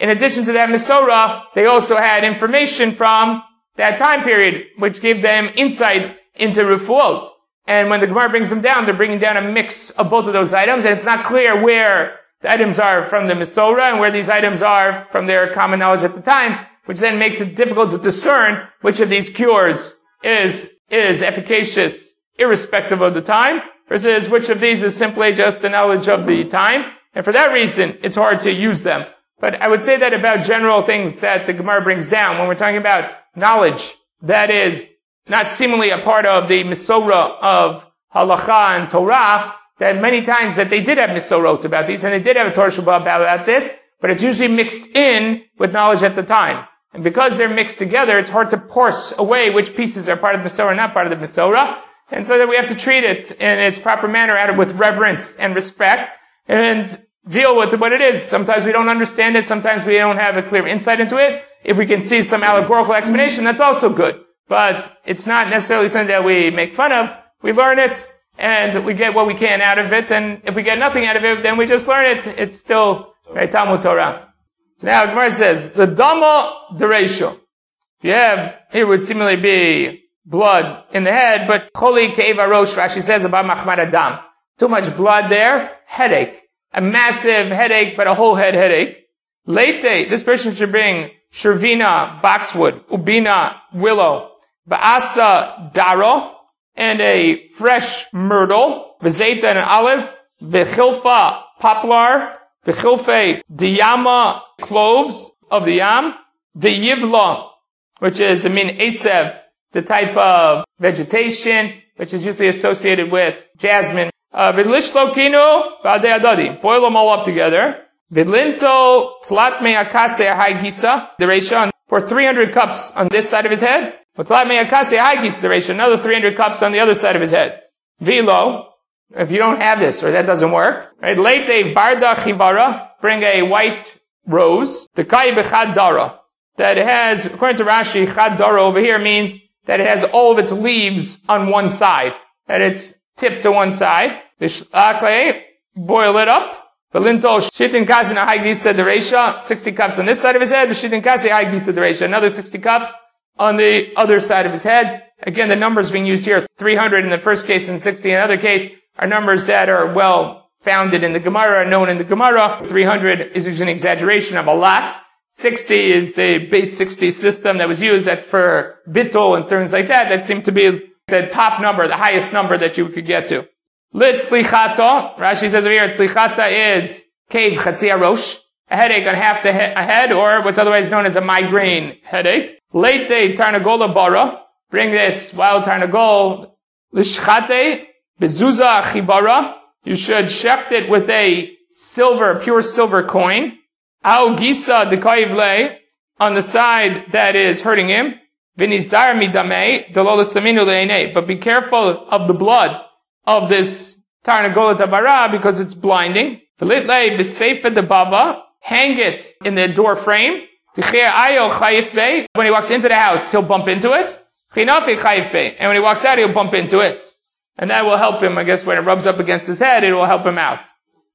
in addition to that Mesorah, they also had information from that time period, which gave them insight into Refuot. And when the Gemara brings them down, they're bringing down a mix of both of those items, and it's not clear where the items are from the Mesorah and where these items are from their common knowledge at the time, which then makes it difficult to discern which of these cures is, is efficacious irrespective of the time, versus which of these is simply just the knowledge of the time. And for that reason, it's hard to use them. But I would say that about general things that the Gemara brings down when we're talking about knowledge that is not seemingly a part of the Mesorah of Halacha and Torah, that many times that they did have Mesorot about these, and they did have a Torah Sheba'ah about this, but it's usually mixed in with knowledge at the time. And because they're mixed together, it's hard to parse away which pieces are part of the Mesorah and not part of the Mesorah. And so that we have to treat it in its proper manner, out of with reverence and respect, and deal with what it is. Sometimes we don't understand it, sometimes we don't have a clear insight into it. If we can see some allegorical explanation, that's also good. But it's not necessarily something that we make fun of. We learn it, and we get what we can out of it, and if we get nothing out of it, then we just learn it. It's still right, Talmud Torah. So now Gemara says, the Dama Dereisha. You have, here would seemingly be blood in the head, but Choli Ke'eva Rosh, Rashi says about Machmad Adam. Too much blood there, headache. A massive headache, but a whole head headache. Late, this person should bring Shervina, boxwood, Ubina, willow, Ba'asa, daro, and a fresh myrtle, V'zeita, and an olive, V'chilfa, poplar, V'chilfe, diyama, cloves of the yam, V'yivla, which is, I mean, asev, it's a type of vegetation, which is usually associated with jasmine. Uh, V'lishlo kinu, V'adei adadi, boil them all up together. V'linto, tlat me'akase ahai gisa, the Reisha, pour three hundred cups on this side of his head. Tlat me'akase ahai gisa, the Reisha, another three hundred cups on the other side of his head. Vilo, if you don't have this, or that doesn't work, right? Leite varda chivara, bring a white rose. Tekai b'chad dara, that has, according to Rashi, chad dara over here means that it has all of its leaves on one side, that it's tipped to one side. Boil it up. V'linto shitin kasi ahai gisa the Reisha, sixty cups on this side of his head. V'shitin kasi ahai gisa the Reisha, another sixty cups on the other side of his head. Again, the numbers being used here, three hundred in the first case and sixty in the other case, are numbers that are well founded in the Gemara, known in the Gemara. three hundred is usually an exaggeration of a lot. sixty is the base sixty system that was used. That's for bittul and things like that. That seemed to be the top number, the highest number that you could get to. Lit slichata, Rashi says over here, slichata is cave chatzia rosh, a headache on half the he- a head, or what's otherwise known as a migraine headache. Leite tarnagola bara, bring this wild tarnagol, lishchate, bezuza chibara, you should shecht it with a silver, pure silver coin. Au gisa dekoivle, on the side that is hurting him. Vinizdar midame, dolola saminu le'ene, but be careful of the blood of this tarnagola tabara, because it's blinding. V'litlei b'seifa debava, hang it in the door frame. T'chir ayo chayif bei, when he walks into the house, he'll bump into it. Chinafi chayif bei, and when he walks out, he'll bump into it. And that will help him, I guess, when it rubs up against his head, it will help him out.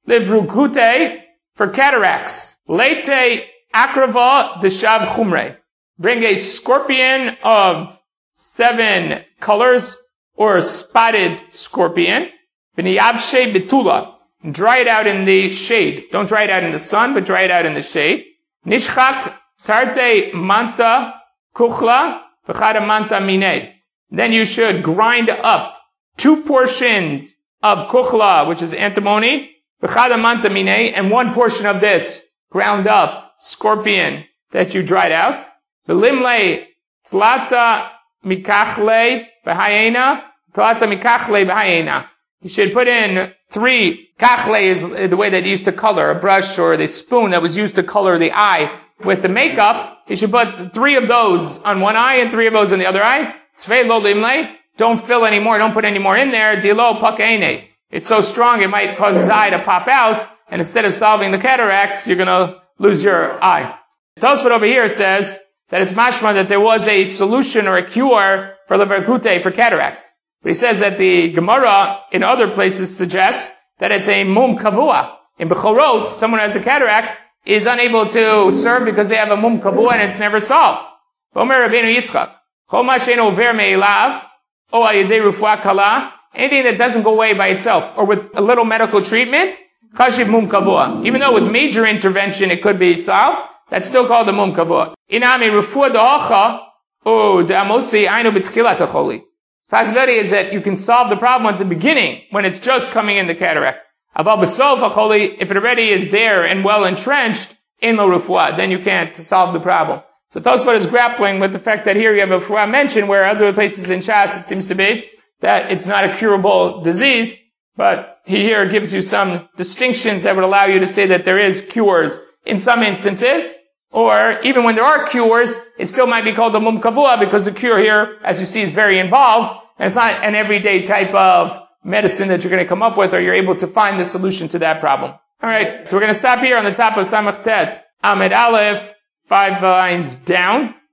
Livrukute, for cataracts. Leite akrava deshav chumre. Bring a scorpion of seven colors, or spotted scorpion. V'niyavshe betula. Dry it out in the shade. Don't dry it out in the sun, but dry it out in the shade. Nishchak tarte manta kuchla v'chada manta minei. Then you should grind up two portions of kuchla, which is antimony, v'chada manta minei, and one portion of this ground up scorpion that you dried out. V'limle tlata mikachle v'hayena, tlata mikachle v'hayena. You should put in three, kachle is the way that you used to color, a brush or the spoon that was used to color the eye with the makeup. You should put three of those on one eye and three of those on the other eye. Tzvei lo limle, don't fill any more, don't put any more in there. Dilo pakene. It's so strong it might cause his eye to pop out, and instead of solving the cataracts, you're gonna lose your eye. Tosfot over here says that it's mashma that there was a solution or a cure for leverkute, for cataracts. But he says that the Gemara in other places suggests that it's a mum kavua. In Bechorot, someone who has a cataract, is unable to serve because they have a mum kavua and it's never solved. Omer Rabbeinu Yitzchak, Chol ma she'eino over me'elav, o al yedei refuah kala, anything that doesn't go away by itself, or with a little medical treatment, chashiv mum kavua. Even though with major intervention it could be solved, that's still called the mum kavua. Inami refuah da'acha, o da'amotzi ainu b'tchilat ha'choli. The possibility is that you can solve the problem at the beginning, when it's just coming in the cataract. Abal b'sof ha'choli, if it already is there and well entrenched, in lo refuah, then you can't solve the problem. So Tosfot is grappling with the fact that here you have a refuah mention, where other places in Shas it seems to be that it's not a curable disease, but he here gives you some distinctions that would allow you to say that there is cures in some instances, or even when there are cures, it still might be called a mum kavua, because the cure here, as you see, is very involved, and it's not an everyday type of medicine that you're going to come up with, or you're able to find the solution to that problem. Alright, so we're going to stop here on the top of Samach Tet, Amid Aleph, five lines down.